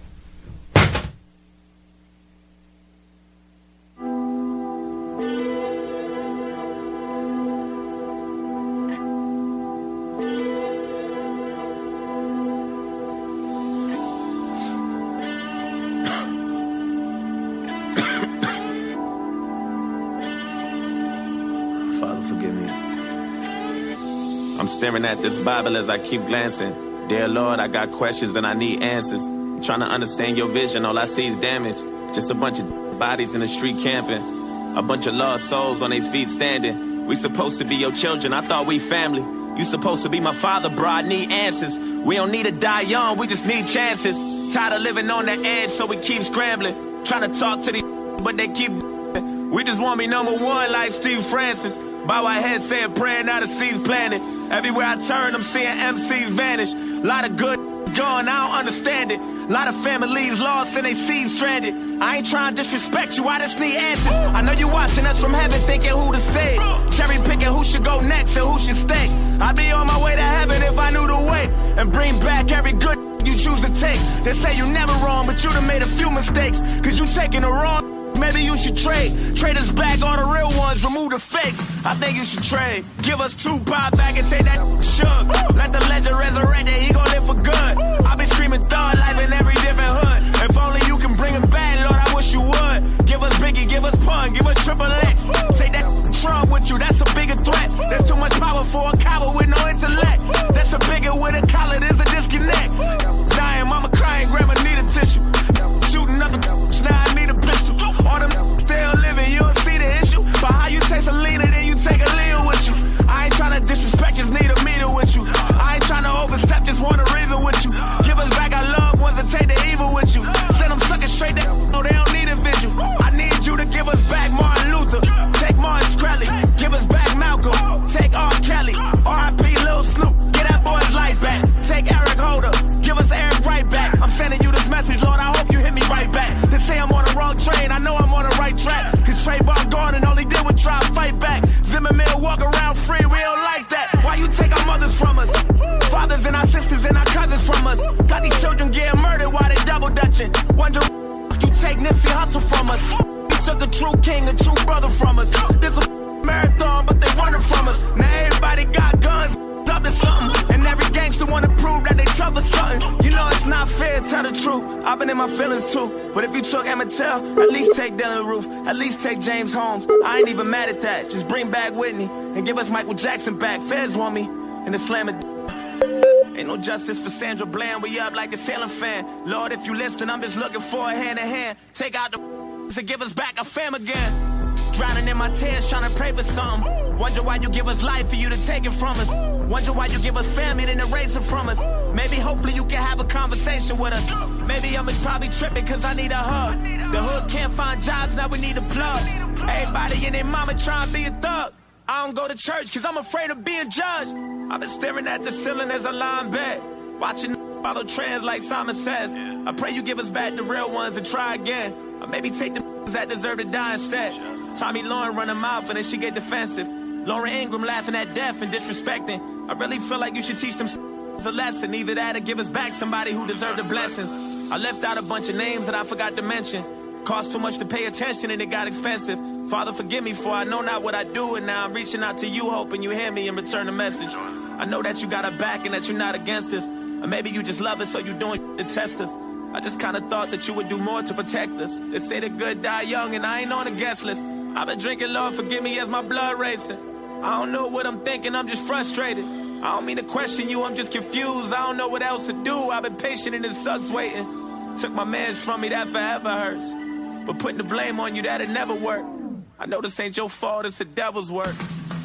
Staring at this Bible as I keep glancing. Dear Lord, I got questions and I need answers. I'm trying to understand your vision, all I see is damage. Just a bunch of bodies in the street camping. A bunch of lost souls on their feet standing. We supposed to be your children, I thought we family. You supposed to be my father, bro, I need answers. We don't need to die young, we just need chances. Tired of living on the edge, so we keep scrambling. Trying to talk to these but they keep we just want to be number one like Steve Francis. Bow our heads, say a prayer, now the seeds planted. Everywhere I turn, I'm seeing M Cs vanish. Lot of good gone, I don't understand it. Lot of families lost and they seeds stranded. I ain't trying to disrespect you, I just need answers. I know you watching us from heaven thinking who to save. Cherry picking who should go next and who should stay. I'd be on my way to heaven if I knew the way. And bring back every good you choose to take. They say you never wrong, but you done made a few mistakes. Cause you taking the wrong. Maybe you should trade. Trade us back all the real ones, remove the fakes. I think you should trade. Give us two pop back and take that shook. Let the legend resurrect it, he gon' live for good. I been screaming thug life in every different hood. If only you can bring it back, Lord, I wish you would. Give us Biggie, give us Pun, give us Triple X. Take that Trump with you, that's a bigger threat. There's too much power for a coward with no intellect. That's a bigger with a collar, there's a disconnect. Dying, mama crying, grandma need a tissue. Shooting up the now I need a pistol. All them still living, you don't see the issue. But how you taste a leader, then you take a Leo with you. I ain't tryna disrespect, just need a meter with you. I ain't tryna overstep, just want a reason with you. Give us back our loved ones and take the evil with you. Send them suckers straight down, no, they don't need a visual. I need you to give us back Martin Luther. Take Martin Shkreli, give us back Malcolm. Take R. Kelly, R I P Lil Snoop. Get that boy's life back. Take Eric Holder, give us Eric right back. I'm sending you this message, Lord, I hope you hit me right back. They say I'm on the wrong train, I know I'm on the right track. Cause Trayvon Gordon all he did was try to fight back. Zimmerman walk around free, we don't like that. Why you take our mothers from us? Fathers and our sisters and our cousins from us. Got these children getting murdered while they double dutching. Wonder you take Nipsey Hussle from us. You took a true king, a true brother from us. This a marathon, but they running from us. Now everybody got guns. Up to something, and every gangster wanna prove that they tough or something. You know it's not fair, tell the truth. I've been in my feelings too. But if you took Emmett Till, at least take Dylan Roof, at least take James Holmes. I ain't even mad at that. Just bring back Whitney and give us Michael Jackson back. Feds want me, and the slam it. Ain't no justice for Sandra Bland. We up like a sailing fan. Lord, if you listen, I'm just looking for a hand in hand. Take out the to give us back our fam again. Drowning in my tears, trying to pray for something. Wonder why you give us life for you to take it from us. Wonder why you give us family then erase it from us. Maybe hopefully you can have a conversation with us. Maybe I'm just probably tripping cause I need a hug. The hood can't find jobs, now we need a plug. Everybody and their mama trying to be a thug. I don't go to church cause I'm afraid of being judged. I've been staring at the ceiling as I lie in bed. Watching follow trends like Simon says. I pray you give us back the real ones and try again. Or maybe take the that deserve to die instead. Tommy Lauren run her mouth and then she get defensive. Lauren Ingram laughing at death and disrespecting. I really feel like you should teach them a lesson. Either that or give us back somebody who deserved the blessings. I left out a bunch of names that I forgot to mention. Cost too much to pay attention and it got expensive. Father, forgive me for I know not what I do, and now I'm reaching out to you hoping you hear me and return the message. I know that you got our back and that you're not against us. Or maybe you just love us so you doing to test us. I just kinda thought that you would do more to protect us. They say the good die young and I ain't on the guest list. I've been drinking, Lord, forgive me as my blood racing. I don't know what I'm thinking, I'm just frustrated. I don't mean to question you, I'm just confused. I don't know what else to do, I've been patient and it sucks waiting. Took my mans from me, that forever hurts. But putting the blame on you, that'll never work. I know this ain't your fault, it's the devil's work.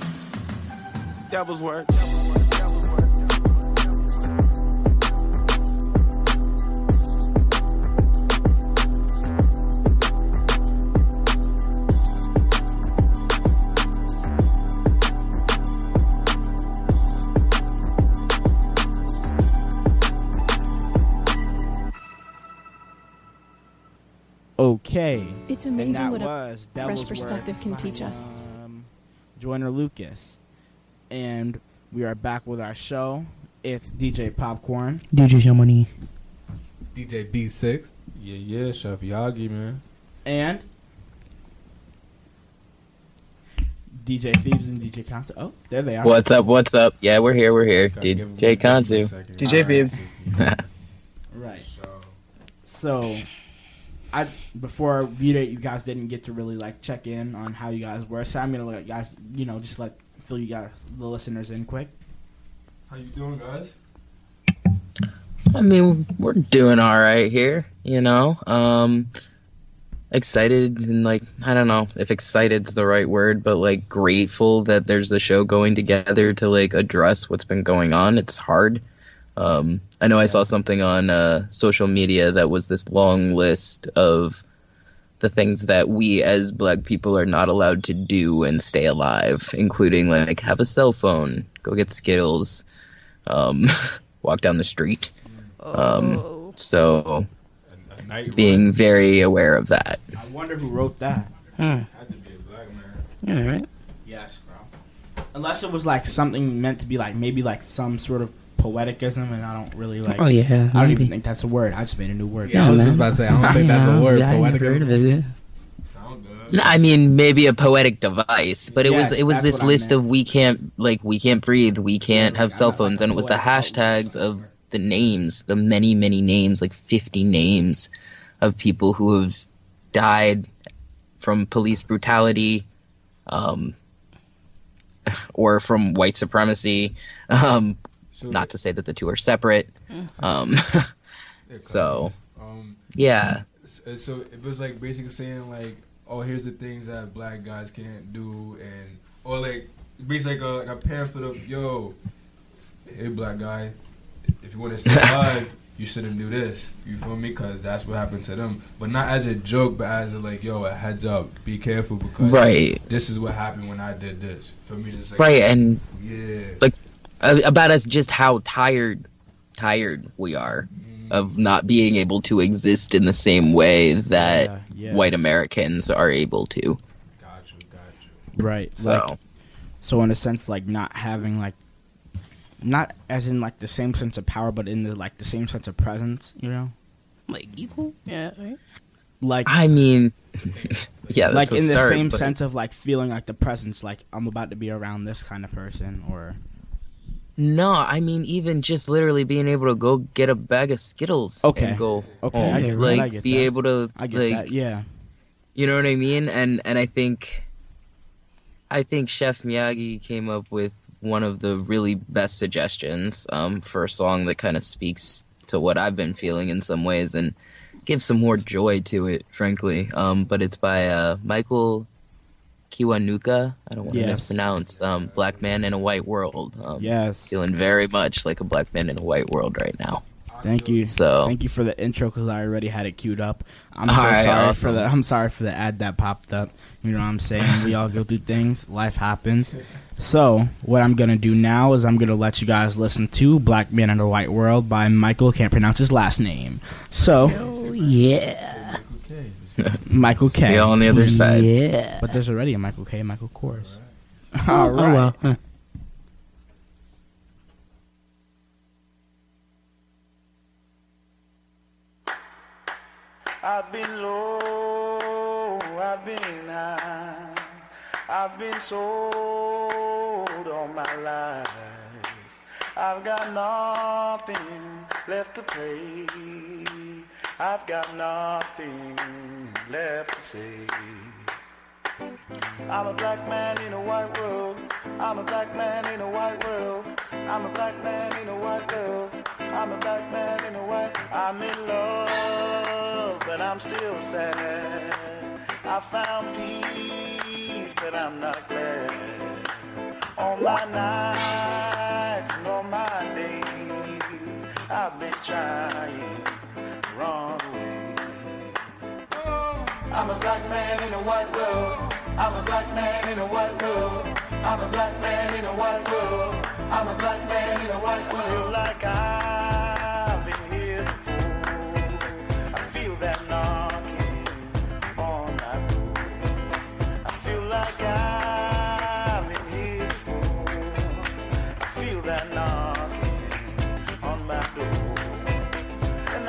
Devil's work. Okay. It's And amazing that what a was fresh Devil's perspective Work can by, teach us. Um, Joyner Lucas. And we are back with our show. It's D J Popcorn. D J Shamani. D J B six. Yeah, yeah, Chef Yagi, man. And D J Phoebes and D J Kansu. Oh, there they are. What's up? What's up? Yeah, we're here. We're here. D J Kansu. D J Phoebes. Right. So, I before you you guys didn't get to really like check in on how you guys were. So I'm gonna let you guys, you know, just like fill you guys, the listeners, in quick. How you doing, guys? I mean, we're doing all right here, you know. Um, excited and like I don't know if excited's the right word, but like grateful that there's the show going together to like address what's been going on. It's hard. Um, I know I saw something on uh, social media that was this long list of the things that we as black people are not allowed to do and stay alive, including like have a cell phone, go get Skittles, um, walk down the street. Um, so being very aware of that. I wonder who wrote that. Hmm. Had to be a black man. Yeah, right. Yes, bro. Unless it was like something meant to be like maybe like some sort of poeticism, and I don't really like. Oh, yeah, I don't maybe. even think that's a word. I just made a new word. Yeah, I was just about to say, I don't think that's a word. Yeah, I never Poetic. heard of it, yeah. No, I mean maybe a poetic device, but it Yes, was it was that's this what I list meant. of we can't like we can't breathe, we can't have cell phones, and it was the hashtags of the names, the many many names, like fifty names of people who have died from police brutality, um, or from white supremacy. Um, not to say that the two are separate. Um, so Um, Yeah. So, so it was like basically saying like, oh, here's the things that black guys can't do, and or like basically like a, like a pamphlet of, yo, hey black guy, if you want to stay alive, you shouldn't do this. You feel me? Because that's what happened to them. But not as a joke, but as a like, yo, a heads up, be careful because Right. this is what happened when I did this. For me, just like right, and yeah, like uh, about us just how tired, tired we are of not being able to exist in the same way that Yeah, yeah. white Americans are able to. Right. So. Like, so in a sense, like not having like, not as in like the same sense of power, but in the like the same sense of presence. You know. Like equal. Yeah. Right. Like I mean, yeah, that's like a in the start, same but- sense of like feeling like the presence, like I'm about to be around this kind of person, or No, I mean even just literally being able to go get a bag of Skittles Okay. and go Okay, home. I get that, like I get be that. able to I get like that, yeah. You know what I mean? And and I think I think Chef Miyagi came up with one of the really best suggestions um, for a song that kind of speaks to what I've been feeling in some ways and gives some more joy to it, frankly. Um, but it's by uh, Michael Kiwanuka. I don't want to Yes. mispronounce. Um, Black Man in a White World. Um, Yes. Feeling very much like a black man in a white world right now. Thank you. So- thank you for the intro because I already had it queued up. I'm All so right, sorry awesome. for the. I'm sorry for the ad that popped up. You know what I'm saying? We all go through things. Life happens. So what I'm gonna do now is I'm gonna let you guys listen to "Black Man in a White World" by Michael. Can't pronounce his last name. So Oh, yeah. Michael K. See you on the other side. Yeah. But there's already a Michael K. Michael Kors. Oh, All right. well. Huh. I've been low, I've been high, I've been sold all my life. I've got nothing left to play. I've got nothing left to say. I'm a black man in a white world. I'm a black man in a white world. I'm a black man in a white world. I'm a black man in a white. I'm in love, but I'm still sad. I found peace, but I'm not glad. All my nights and all my days, I've been trying the wrong way. I'm a black man in a white world. I'm a black man in a white world. I'm a black man in a white world. I'm a black man in a white world. I feel like I've been here before. I feel that knocking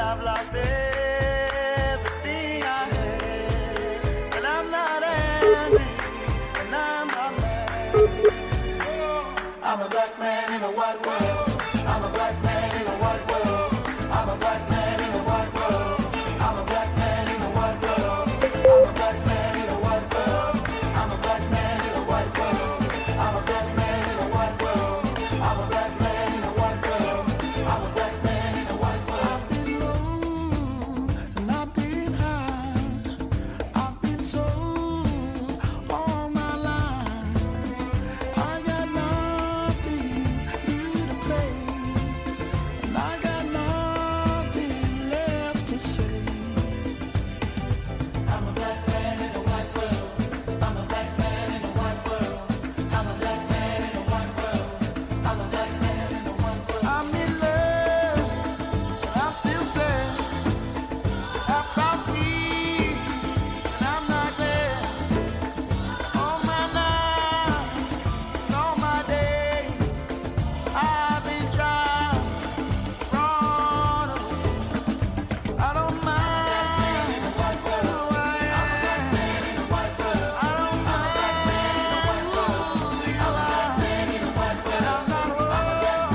I've lost everything I had. And I'm not angry, and I'm not mad. I'm a black man in a white world. I'm a black man in a white world. I'm a black man in a white world. I'm a black man in a white world. I'm a black man in a white world. I'm a black man in a white world. I'm a black man in a white world. I'm a black man in a white world. I'm a black man in a white world. I've been low and I've been high. I've been sold all my life. I got nothing new to play, and I got nothing left to say. I'm a black man in a white world. I'm a black man in a white world. I'm a black man in a white world. I'm a black man in a white world. I'm in love, but I'm still sad. I found peace, and I'm not there. All my life, and all my days, I've been trying wrong. I don't mind who I am. I don't mind who you are. But I'm not wrong. I'm not wrong.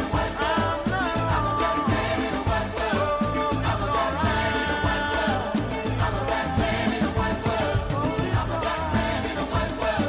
It's alright. I'm a black man in a white world. I'm a black man in a white world.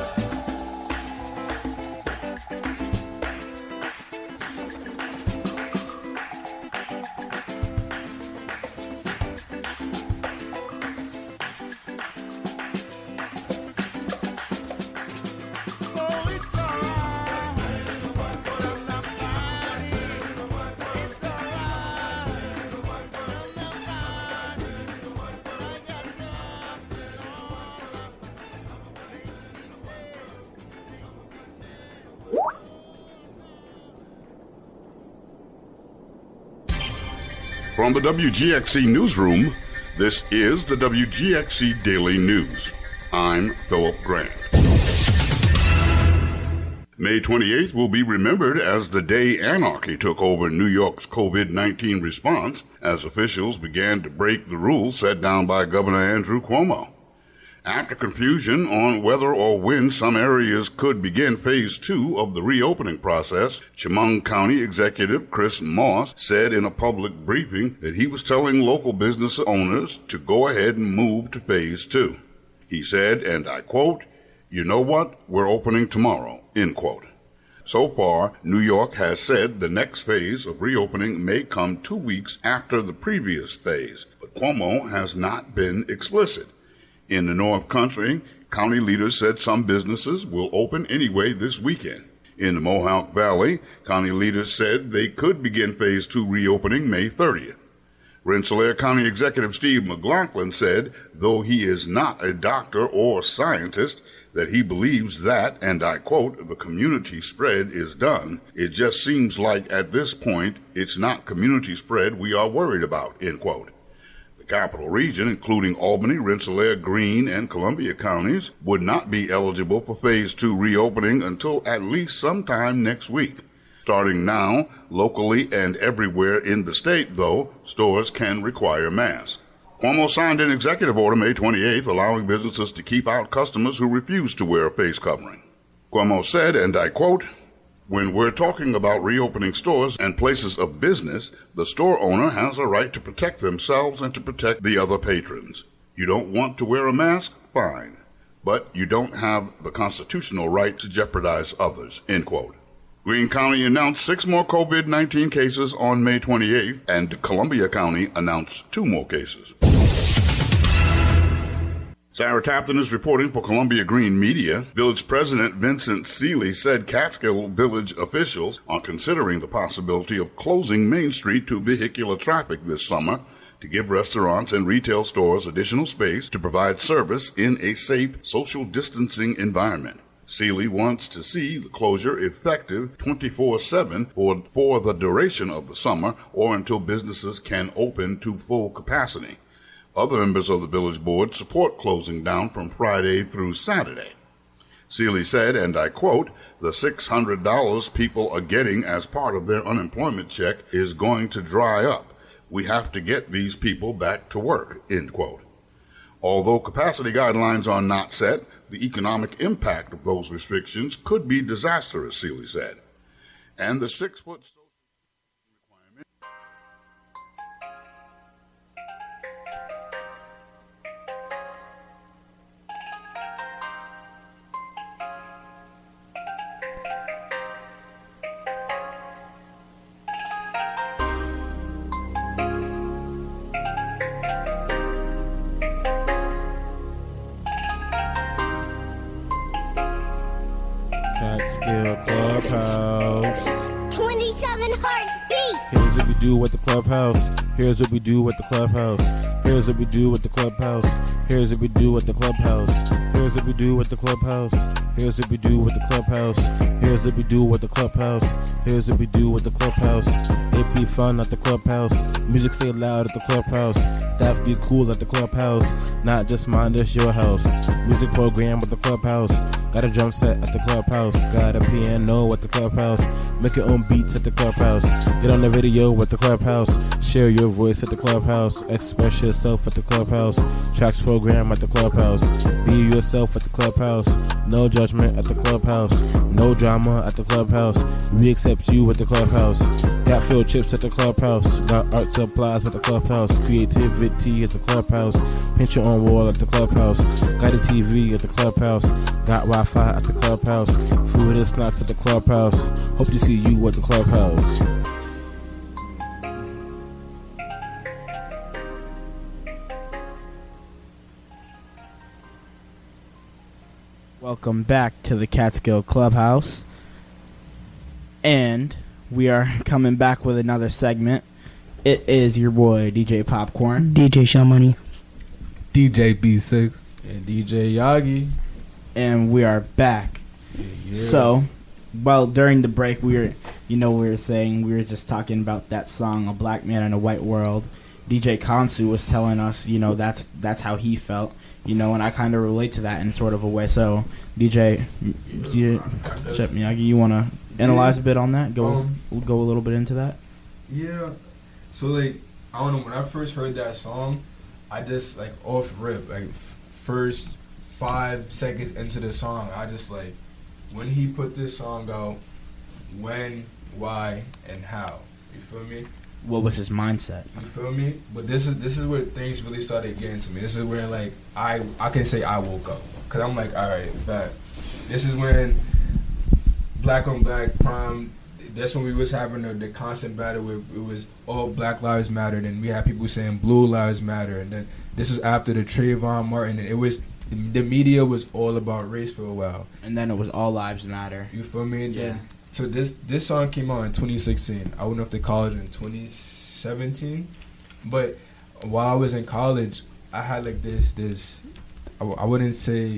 From the W G X C Newsroom, this is the W G X C Daily News. I'm Philip Grant. May twenty-eighth will be remembered as the day anarchy took over New York's COVID nineteen response as officials began to break the rules set down by Governor Andrew Cuomo. After confusion on whether or when some areas could begin phase two of the reopening process, Chemung County Executive Chris Moss said in a public briefing that he was telling local business owners to go ahead and move to phase two. He said, and I quote, "You know what? We're opening tomorrow," end quote. So far, New York has said the next phase of reopening may come two weeks after the previous phase, but Cuomo has not been explicit. In the North Country, county leaders said some businesses will open anyway this weekend. In the Mohawk Valley, county leaders said they could begin phase two reopening May thirtieth. Rensselaer County Executive Steve McLaughlin said, though he is not a doctor or scientist, that he believes that, and I quote, "the community spread is done. It just seems like at this point it's not community spread we are worried about," end quote. The Capital Region, including Albany, Rensselaer, Greene, and Columbia counties, would not be eligible for phase two reopening until at least sometime next week. Starting now, locally and everywhere in the state, though, stores can require masks. Cuomo signed an executive order May twenty-eighth allowing businesses to keep out customers who refuse to wear a face covering. Cuomo said, and I quote, "When we're talking about reopening stores and places of business, the store owner has a right to protect themselves and to protect the other patrons. You don't want to wear a mask? Fine. But you don't have the constitutional right to jeopardize others," end quote. Greene County announced six more COVID nineteen cases on May twenty-eighth, and Columbia County announced two more cases. Sarah Tapton is reporting for Columbia Green Media. Village President Vincent Seeley said Catskill Village officials are considering the possibility of closing Main Street to vehicular traffic this summer to give restaurants and retail stores additional space to provide service in a safe social distancing environment. Seeley wants to see the closure effective twenty-four seven for, for the duration of the summer or until businesses can open to full capacity. Other members of the village board support closing down from Friday through Saturday. Seeley said, and I quote, "The six hundred dollars people are getting as part of their unemployment check is going to dry up. We have to get these people back to work, end quote. Although capacity guidelines are not set, the economic impact of those restrictions could be disastrous, Seeley said. And the six-foot Catskill Clubhouse. twenty-seven hearts beat. Here's what we do with the clubhouse. Here's what we do with the clubhouse. Here's what we do with the clubhouse. Here's what we do with the clubhouse. Here's what we do with the clubhouse. Here's what we do with the clubhouse. Here's what we do with the clubhouse. Here's what we do with the clubhouse. It be fun at the clubhouse. Music stay loud at the clubhouse. Staff be cool at the clubhouse. Not just mine, this your house. Music program with the clubhouse. Got a drum set at the clubhouse. Got a piano at the clubhouse. Make your own beats at the clubhouse. Get on the video with the clubhouse. Share your voice at the clubhouse. Express yourself at the clubhouse. Tracks program at the clubhouse. Be yourself at the clubhouse. No judgment at the clubhouse. No drama at the clubhouse. We accept you at the clubhouse. Got field trips at the clubhouse. Got art supplies at the clubhouse. Creativity at the clubhouse. Paint your own wall at the clubhouse. Got a T V at the clubhouse. Got Wi-Fi at the clubhouse. Food and snacks at the clubhouse. Hope to see you at the clubhouse. Welcome back to the Catskill Clubhouse. And we are coming back with another segment. It is your boy, D J Popcorn. D J Shaw Money. D J B six. And D J Yagi. And we are back. Yeah, yeah. So, well, during the break, we were, you know, we were saying, we were just talking about that song, A Black Man in a White World. D J Kansu was telling us, you know, that's that's how he felt, you know, and I kind of relate to that in sort of a way. So, D J, D J Shep Miyagi, you want to analyze yeah. a bit on that? Go, um, we'll go a little bit into that. Yeah. So, like, I don't know, when I first heard that song, I just, like, off rip, like, f- first five seconds into the song, I just, like, when he put this song out, when, why, and how. You feel me? What was his mindset? You feel me? But this is this is where things really started getting to me. This is where, like, I I can say I woke up. Because I'm like, all right, bet. This is when Black on Black Prime, that's when we was having the, the constant battle where it was all Black Lives Matter, and we had people saying Blue Lives Matter, and then this was after the Trayvon Martin, and it was, the media was all about race for a while. And then it was All Lives Matter. You feel me? And yeah. Then, so this this song came out in twenty sixteen. I went off to college in twenty seventeen, but while I was in college, I had like this this I, I wouldn't say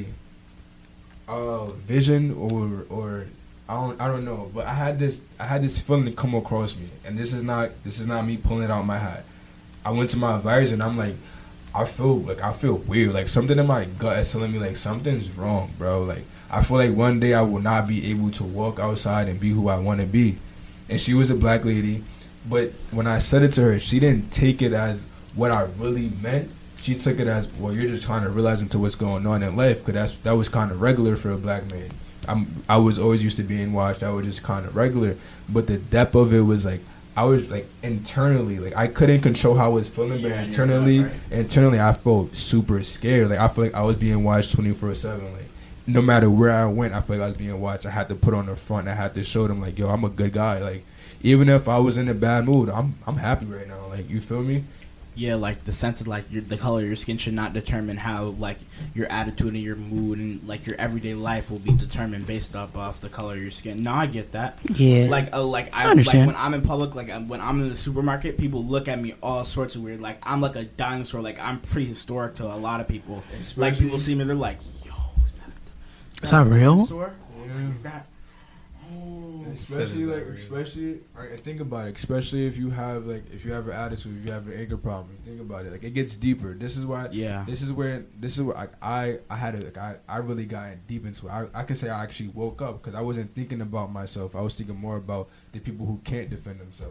uh, vision or or I don't I don't know, but I had this I had this feeling to come across me, and this is not this is not me pulling it out of my hat. I went to my advisor and I'm like, I feel like I feel weird, like something in my gut is telling me like something's wrong, bro. Like I feel like one day I will not be able to walk outside and be who I want to be. And she was a black lady, but when I said it to her, she didn't take it as what I really meant. She took it as, well, you're just trying to realize into what's going on in life, because that's that was kind of regular for a black man. I'm I was always used to being watched. I was just kind of regular, but the depth of it was like I was like internally, like I couldn't control how I was feeling, but yeah, internally, right. internally I felt super scared. Like I feel like I was being watched twenty-four seven. Like no matter where I went, I felt like I was being watched. I had to put on the front. I had to show them like, yo, I'm a good guy. Like even if I was in a bad mood, I'm I'm happy right now. Like you feel me? Yeah, like the sense of like your, the color of your skin should not determine how like your attitude and your mood and like your everyday life will be determined based off of the color of your skin. No, I get that. Yeah. Like uh, like I, I understand. like when I'm in public, like uh, when I'm in the supermarket, people look at me all sorts of weird. Like I'm like a dinosaur. Like I'm prehistoric to a lot of people. Especially like people see me, they're like, "Yo, is that? Is that real? Dinosaur? Yeah. Is that?" Especially like, especially, right, think about it. Especially if you have like, if you have an attitude, if you have an anger problem. Think about it. Like it gets deeper. This is why. Yeah. This is where. This is where I I, I had it. Like I, I really got deep into it. I I can say I actually woke up because I wasn't thinking about myself. I was thinking more about the people who can't defend themselves.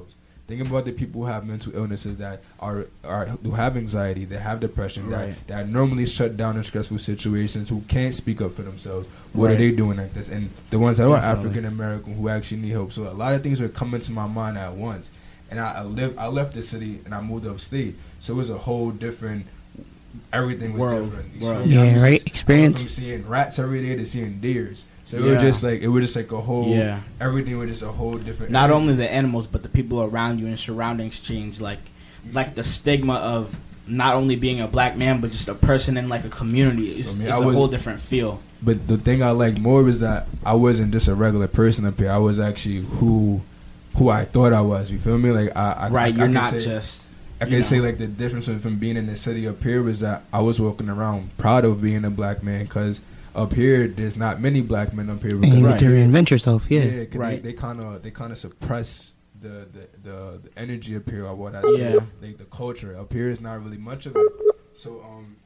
Think about the people who have mental illnesses that are, are who have anxiety, that have depression, Right. that, that normally shut down in stressful situations, who can't speak up for themselves. What Right. are they doing like this? And the ones that are Definitely. African American who actually need help. So a lot of things are coming to my mind at once. And I, I live, I left the city and I moved upstate. So it was a whole different. Everything was World. different. You World. see me? I Yeah, was right. just- Experience. From seeing rats every day to seeing deers. So it Yeah. was just like it was just like a whole. Yeah. Everything was just a whole different. Not everything. only the animals, but the people around you and surroundings change. Like, like the stigma of not only being a black man, but just a person in like a community. It's, I mean, it's I a was- whole different feel. But the thing I like more was that I wasn't just a regular person up here. I was actually who, who I thought I was. You feel me? Like I, I Right, I, you're I can not say, just, I you can know. say like the difference from being in the city up here was that I was walking around proud of being a black man because up here there's not many black men up here. And you get to Right. reinvent yourself, yeah. Yeah, 'cause Right. They kind of they kind of suppress the, the, the, the energy up here or what I Yeah. say. Like the culture up here is not really much of it. So um,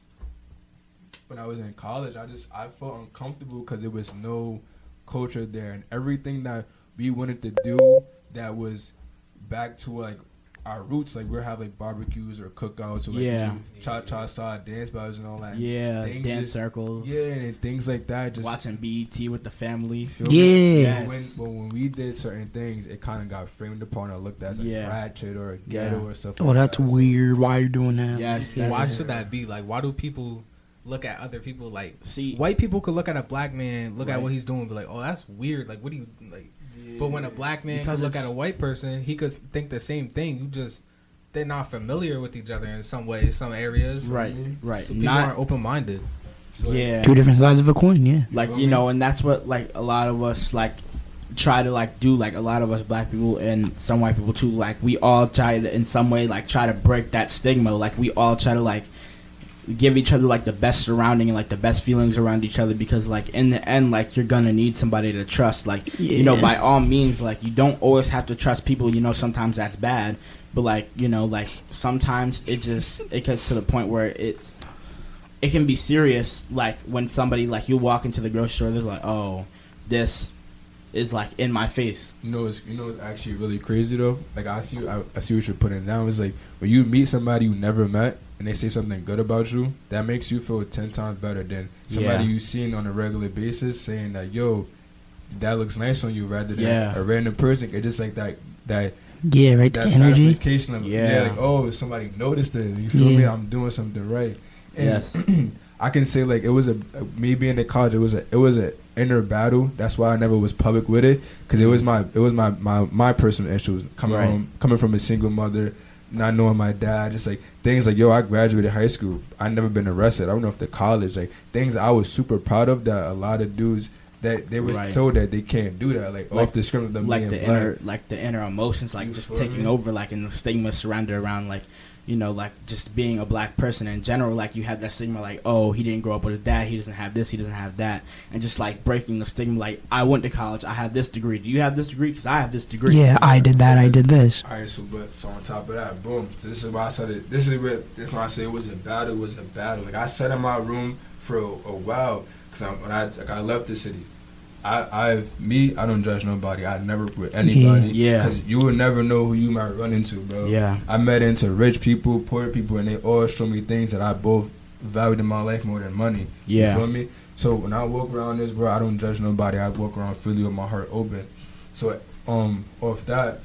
when I was in college, I just I felt uncomfortable because there was no culture there, and everything that we wanted to do that was back to like our roots, like we'll have like barbecues or cookouts or like Yeah. cha cha sa dance battles and all that. Yeah, Things dance just- circles. Yeah, and things like that. Just Watching B E T with the family. feel me? Yeah. But when, but when we did certain things, it kind of got framed upon or looked at as like Yeah. ratchet or ghetto Yeah. or stuff. Oh, like that's that. So- weird. Why are you doing that? Yes, Yeah. Why should that be? Like, why do people look at other people like? See, white people could look at a black man, look Right. at what he's doing, and be like, "Oh, that's weird." Like, what do you like? But when a black man Because could look it's- at a white person, he could think the same thing. You just they're not familiar with each other in some ways, some areas. Right, right. So people Not- aren't open minded. So Yeah. Two different sides of a coin, yeah. Like, you know, and that's what like a lot of us like try to like do, like a lot of us black people and some white people too, like we all try to in some way like try to break that stigma. Like we all try to like give each other like the best surrounding and like the best feelings around each other, because like in the end like you're gonna need somebody to trust. Like you know, Yeah. by all means, like you don't always have to trust people. You know, sometimes that's bad, but like you know, like sometimes it just it gets to the point where it's it can be serious. Like when somebody like you walk into the grocery store, they're like, oh, this is like in my face. You know, it's you know, it's actually really crazy though. Like I see, I, I see what you're putting down. It's like when you meet somebody you never met and they say something good about you, that makes you feel ten times better than somebody Yeah. you seen on a regular basis saying that, yo, that looks nice on you, rather than Yeah. a random person. It's just like that that Yeah, right, that the energy. satisfaction of yeah. Yeah. like oh, somebody noticed it. You feel Yeah. me? I'm doing something right. And Yes. I can say like it was a me being in college. It was a it was a inner battle. That's why I never was public with it, because it was my it was my, my, my personal issues coming Right. from coming from a single mother, not knowing my dad. Just like things like yo, I graduated high school. I never been arrested. I went off to college. Like things I was super proud of that a lot of dudes that they was Right. told that they can't do that. Like, Like- off the script of them like being the black. inner like the inner emotions like You just feel taking me? over, like in the stigma surrounded around like you know like just being a black person in general. Like you have that stigma like, oh, he didn't grow up with his dad, he doesn't have this, he doesn't have that, and just like breaking the stigma. Like I went to college, I have this degree, do you have this degree? Because I have this degree. Yeah, I did that, I did this. All right, so but so on top of that, boom. So this is why I said it. This is where this is why I say it was a battle. It was a battle. Like I sat in my room for a, a while because when I like I left the city. I, I, me, I don't judge nobody. I never with anybody. Yeah. Because you will never know who you might run into, bro. Yeah. I met into rich people, poor people, and they all show me things that I both valued in my life more than money. Yeah. You feel me? So when I walk around this world, I don't judge nobody. I walk around freely with my heart open. So um, off that,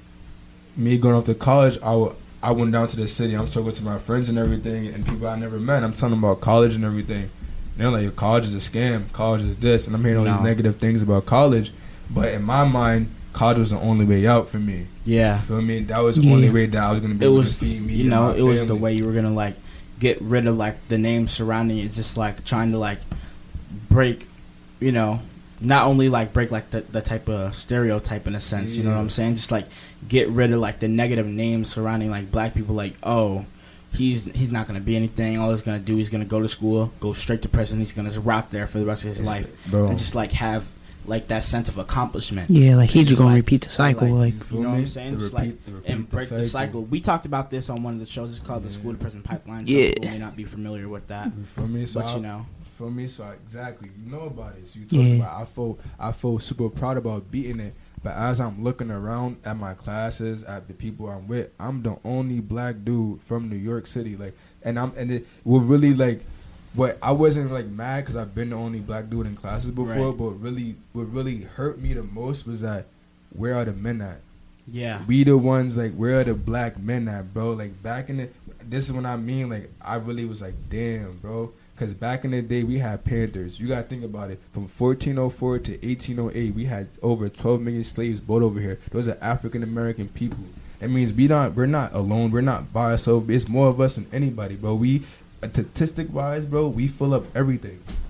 me going off to college, I, w- I went down to the city. I'm talking to my friends and everything, and people I never met. I'm telling them about college and everything. They're like, "Yo, college is a scam. College is this," and I'm hearing all No. these negative things about college. But in my mind, college was the only way out for me. Yeah. You feel me? That was the Yeah. only way that I was gonna be It able was, to feed me. you and know, my it was the family. way you were gonna like get rid of like the names surrounding it, just like trying to like break, you know, not only like break like the, the type of stereotype in a sense, you know what Yeah. I'm saying? Just like get rid of like the negative names surrounding like black people, like, oh, he's he's not gonna be anything. All he's gonna do, he's gonna go to school, go straight to prison. He's gonna rot there for the rest of his It's- life, bro. and just like have like that sense of accomplishment. Yeah, like he's Just just gonna like- repeat the cycle, like, you know what I'm me? saying? The Just repeat- like the repeat and the break the cycle. cycle. We talked about this on one of the shows. It's called the School to Prison Pipeline. Some Yeah. people may not be familiar with that, You feel me? So but I- you know, For me, so I- exactly, you know about it. So you talk Yeah. about. I feel, I feel super proud about beating it. But as I'm looking around at my classes, at the people I'm with, I'm the only black dude from New York City. Like, and I'm and it will really like, what I wasn't like mad because I've been the only black dude in classes before. Right. But really, what really hurt me the most was that where are the men at? Yeah. We the ones like where are the black men at, bro? Like back in the, this is what I mean. Like I really was like, damn, bro. Because back in the day, we had Panthers. You got to think about it. From fourteen oh four to eighteen oh eight, we had over twelve million slaves brought over here. Those are African-American people. That means we not, we're not alone. We're not by ourselves. It's more of us than anybody, bro. We, statistic-wise, bro, we fill up everything.